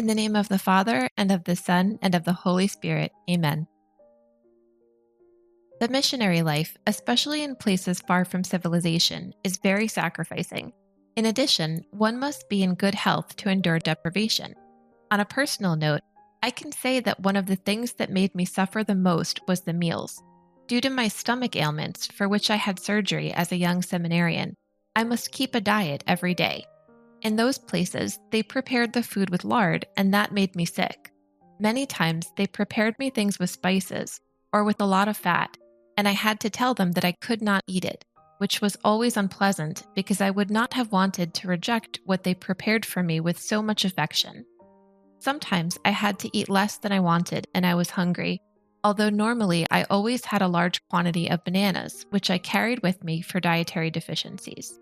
the name of the Father, and of the Son, and of the Holy Spirit. Amen. The missionary life, especially in places far from civilization, is very sacrificing. In addition, one must be in good health to endure deprivation. On a personal note, I can say that one of the things that made me suffer the most was the meals. Due to my stomach ailments, for which I had surgery as a young seminarian, I must keep a diet every day. In those places, they prepared the food with lard, and that made me sick. Many times, they prepared me things with spices, or with a lot of fat, and I had to tell them that I could not eat it, which was always unpleasant because I would not have wanted to reject what they prepared for me with so much affection. Sometimes I had to eat less than I wanted, and I was hungry, although normally I always had a large quantity of bananas, which I carried with me for dietary deficiencies.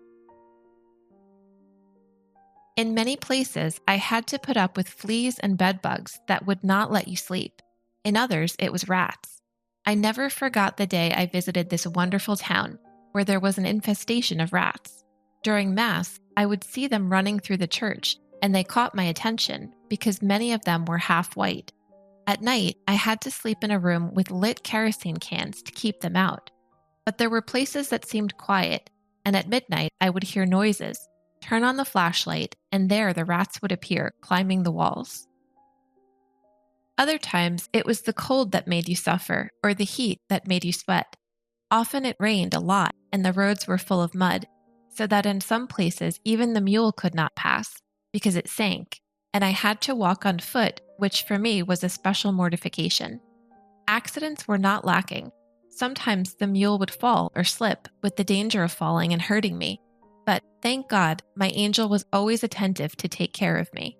In many places, I had to put up with fleas and bedbugs that would not let you sleep. In others, it was rats. I never forgot the day I visited this wonderful town, where there was an infestation of rats. During Mass, I would see them running through the church, and they caught my attention because many of them were half white. At night, I had to sleep in a room with lit kerosene cans to keep them out. But there were places that seemed quiet, and at midnight I would hear noises, turn on the flashlight, and there the rats would appear, climbing the walls. Other times, it was the cold that made you suffer, or the heat that made you sweat. Often it rained a lot, and the roads were full of mud, so that in some places even the mule could not pass, because it sank, and I had to walk on foot, which for me was a special mortification. Accidents were not lacking. Sometimes the mule would fall or slip, with the danger of falling and hurting me. But, thank God, my angel was always attentive to take care of me.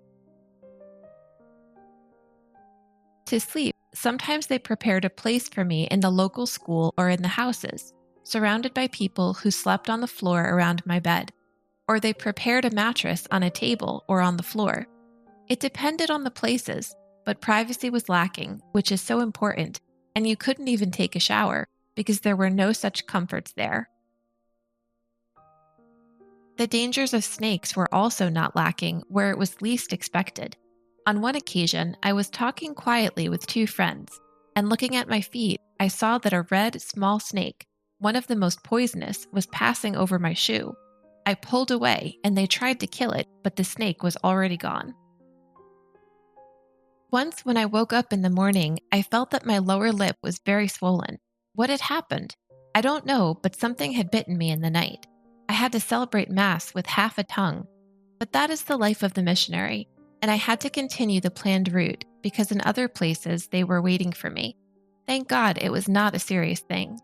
To sleep, sometimes they prepared a place for me in the local school or in the houses, surrounded by people who slept on the floor around my bed, or they prepared a mattress on a table or on the floor. It depended on the places, but privacy was lacking, which is so important, and you couldn't even take a shower because there were no such comforts there. The dangers of snakes were also not lacking where it was least expected. On one occasion, I was talking quietly with two friends, and looking at my feet, I saw that a red, small snake, one of the most poisonous, was passing over my shoe. I pulled away, and they tried to kill it, but the snake was already gone. Once when I woke up in the morning, I felt that my lower lip was very swollen. What had happened? I don't know, but something had bitten me in the night. I had to celebrate Mass with half a tongue. But that is the life of the missionary, and I had to continue the planned route because in other places they were waiting for me. Thank God it was not a serious thing.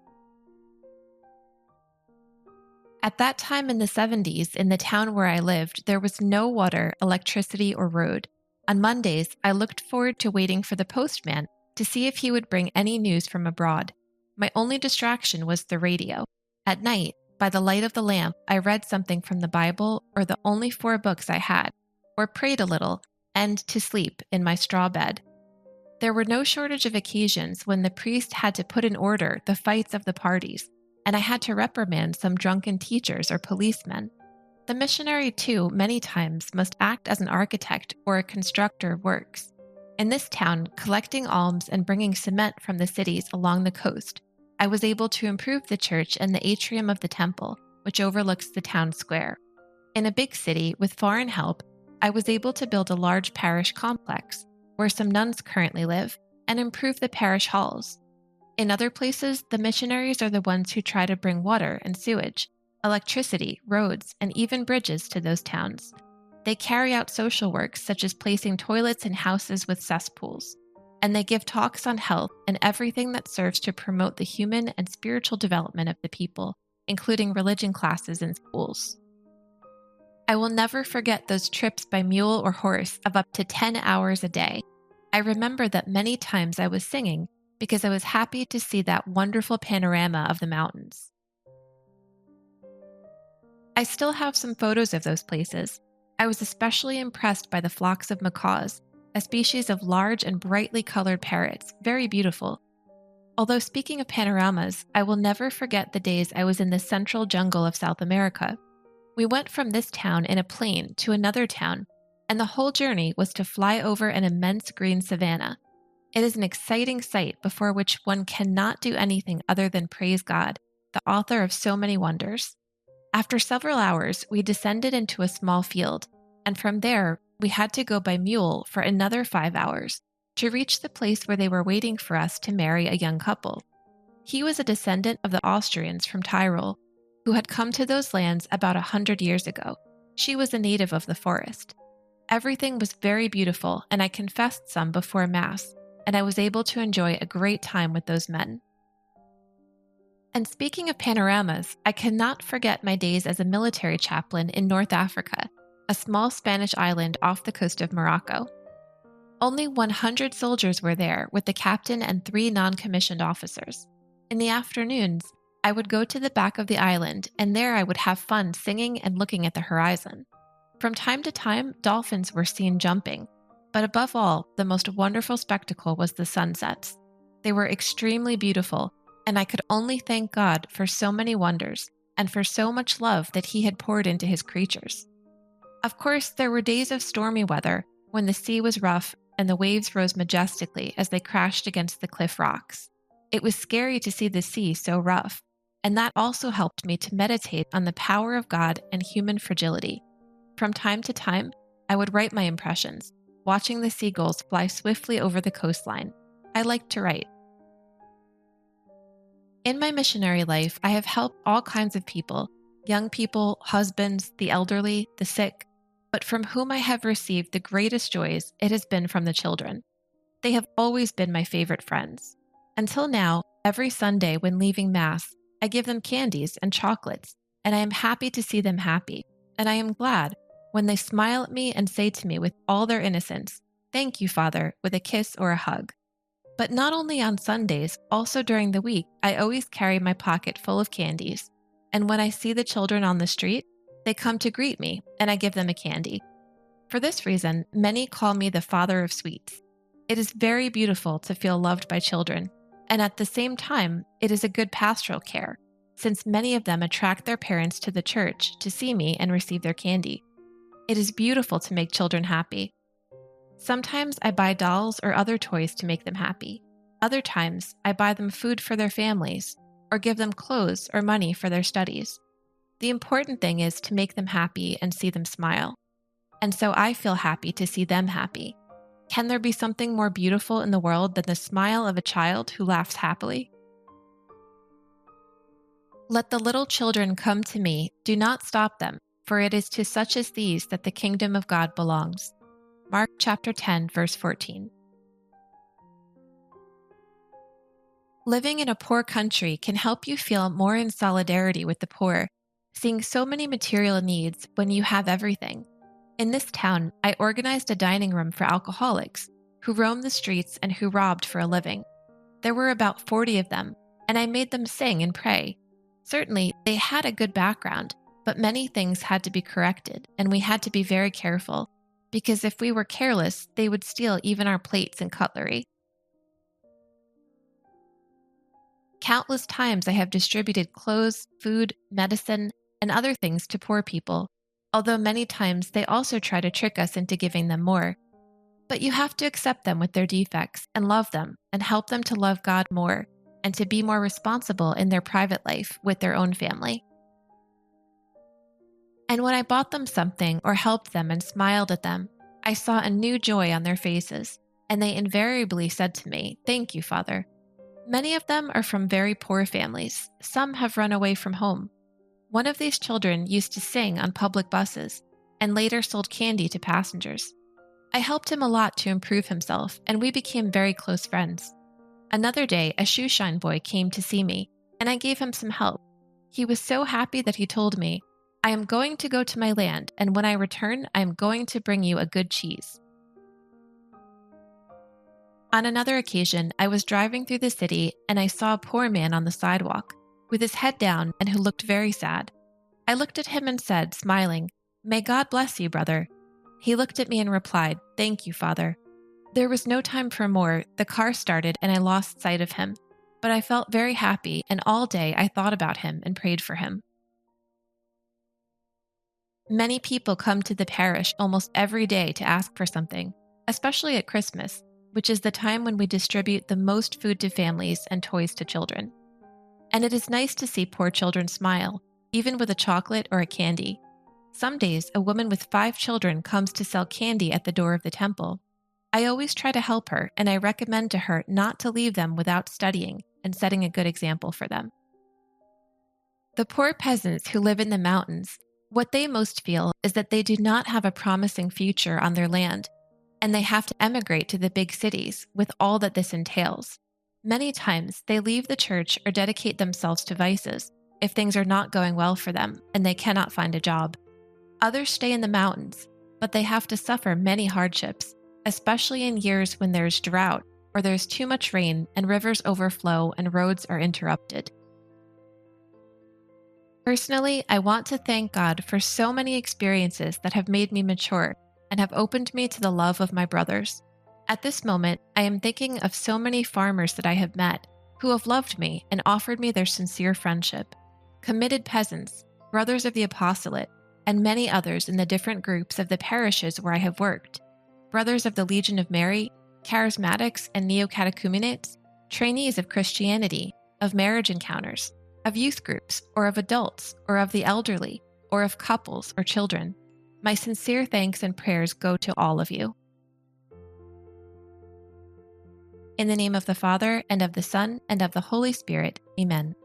At that time in the 70s, in the town where I lived, there was no water, electricity, or road. On Mondays, I looked forward to waiting for the postman to see if he would bring any news from abroad. My only distraction was the radio. At night, by the light of the lamp, I read something from the Bible or the only 4 books I had, or prayed a little, and to sleep in my straw bed. There were no shortage of occasions when the priest had to put in order the fights of the parties, and I had to reprimand some drunken teachers or policemen. The missionary, too, many times must act as an architect or a constructor of works. In this town, collecting alms and bringing cement from the cities along the coast, I was able to improve the church and the atrium of the temple, which overlooks the town square. In a big city, with foreign help, I was able to build a large parish complex, where some nuns currently live, and improve the parish halls. In other places, the missionaries are the ones who try to bring water and sewage, electricity, roads, and even bridges to those towns. They carry out social works such as placing toilets in houses with cesspools, and they give talks on health and everything that serves to promote the human and spiritual development of the people, including religion classes in schools. I will never forget those trips by mule or horse of up to 10 hours a day. I remember that many times I was singing because I was happy to see that wonderful panorama of the mountains. I still have some photos of those places. I was especially impressed by the flocks of macaws, a species of large and brightly colored parrots, very beautiful. Although speaking of panoramas, I will never forget the days I was in the central jungle of South America. We went from this town in a plane to another town, and the whole journey was to fly over an immense green savanna. It is an exciting sight before which one cannot do anything other than praise God, the author of so many wonders. After several hours, we descended into a small field, and from there, we had to go by mule for another 5 hours to reach the place where they were waiting for us to marry a young couple. He was a descendant of the Austrians from Tyrol, who had come to those lands about 100 years ago. She was a native of the forest. Everything was very beautiful, and I confessed some before Mass, and I was able to enjoy a great time with those men. And speaking of panoramas, I cannot forget my days as a military chaplain in North Africa, a small Spanish island off the coast of Morocco. Only 100 soldiers were there, with the captain and 3 non-commissioned officers. In the afternoons, I would go to the back of the island, and there I would have fun singing and looking at the horizon. From time to time, dolphins were seen jumping, but above all, the most wonderful spectacle was the sunsets. They were extremely beautiful, and I could only thank God for so many wonders and for so much love that He had poured into His creatures. Of course, there were days of stormy weather when the sea was rough and the waves rose majestically as they crashed against the cliff rocks. It was scary to see the sea so rough, and that also helped me to meditate on the power of God and human fragility. From time to time, I would write my impressions, watching the seagulls fly swiftly over the coastline. I liked to write. In my missionary life, I have helped all kinds of people, young people, husbands, the elderly, the sick, but from whom I have received the greatest joys, it has been from the children. They have always been my favorite friends. Until now, every Sunday when leaving Mass, I give them candies and chocolates, and I am happy to see them happy, and I am glad when they smile at me and say to me with all their innocence, "Thank you, Father," with a kiss or a hug. But not only on Sundays, also during the week, I always carry my pocket full of candies, and when I see the children on the street, they come to greet me, and I give them a candy. For this reason, many call me the Father of Sweets. It is very beautiful to feel loved by children, and at the same time, it is a good pastoral care, since many of them attract their parents to the church to see me and receive their candy. It is beautiful to make children happy. Sometimes I buy dolls or other toys to make them happy. Other times, I buy them food for their families, or give them clothes or money for their studies. The important thing is to make them happy and see them smile. And so I feel happy to see them happy. Can there be something more beautiful in the world than the smile of a child who laughs happily? Let the little children come to me, do not stop them, for it is to such as these that the kingdom of God belongs. Mark chapter 10, verse 14. Living in a poor country can help you feel more in solidarity with the poor, seeing so many material needs when you have everything. In this town, I organized a dining room for alcoholics who roamed the streets and who robbed for a living. There were about 40 of them, and I made them sing and pray. Certainly, they had a good background, but many things had to be corrected, and we had to be very careful, because if we were careless, they would steal even our plates and cutlery. Countless times I have distributed clothes, food, medicine, and other things to poor people, although many times they also try to trick us into giving them more. But you have to accept them with their defects and love them and help them to love God more and to be more responsible in their private life with their own family. And when I bought them something or helped them and smiled at them, I saw a new joy on their faces, and they invariably said to me, "Thank you, Father." Many of them are from very poor families. Some have run away from home. One of these children used to sing on public buses and later sold candy to passengers. I helped him a lot to improve himself, and we became very close friends. Another day, a shoeshine boy came to see me, and I gave him some help. He was so happy that he told me, "I am going to go to my land, and when I return, I am going to bring you a good cheese." On another occasion, I was driving through the city, and I saw a poor man on the sidewalk, with his head down and who looked very sad. I looked at him and said, smiling, "May God bless you, brother." He looked at me and replied, "Thank you, Father." There was no time for more. The car started and I lost sight of him, but I felt very happy, and all day I thought about him and prayed for him. Many people come to the parish almost every day to ask for something, especially at Christmas, which is the time when we distribute the most food to families and toys to children. And it is nice to see poor children smile, even with a chocolate or a candy. Some days, a woman with 5 children comes to sell candy at the door of the temple. I always try to help her, and I recommend to her not to leave them without studying and setting a good example for them. The poor peasants who live in the mountains, what they most feel is that they do not have a promising future on their land, and they have to emigrate to the big cities with all that this entails. Many times, they leave the church or dedicate themselves to vices if things are not going well for them and they cannot find a job. Others stay in the mountains, but they have to suffer many hardships, especially in years when there's drought or there's too much rain and rivers overflow and roads are interrupted. Personally, I want to thank God for so many experiences that have made me mature and have opened me to the love of my brothers. At this moment, I am thinking of so many farmers that I have met who have loved me and offered me their sincere friendship, committed peasants, brothers of the apostolate, and many others in the different groups of the parishes where I have worked, brothers of the Legion of Mary, charismatics and neo-catechumenates, trainees of Christianity, of marriage encounters, of youth groups, or of adults, or of the elderly, or of couples or children. My sincere thanks and prayers go to all of you. In the name of the Father, and of the Son, and of the Holy Spirit, Amen.